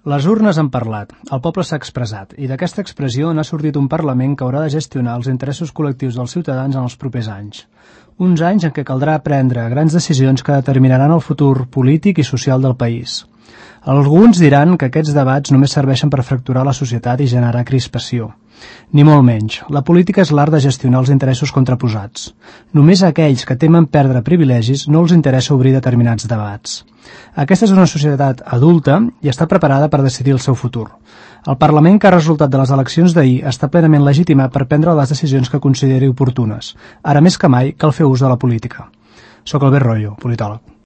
Les urnes han parlat, el poble s'ha expressat, i d'aquesta expressió n'ha sortit un Parlament que haurà de gestionar els interessos col·lectius dels ciutadans en els propers anys. Uns anys en què caldrà prendre grans decisions que determinaran el futur polític i social del país. Alguns diran que aquests debats només serveixen per fracturar la societat i generar crispació. Ni molt menys. La política és l'art de gestionar els interessos contraposats. Només a aquells que temen perdre privilegis no els interessa obrir determinats debats. Aquesta és una societat adulta i està preparada per decidir el seu futur. El Parlament que ha resultat de les eleccions d'ahir està plenament legitimat per prendre les decisions que consideri oportunes. Ara més que mai cal fer ús de la política. Soc Albert Royo, politòleg.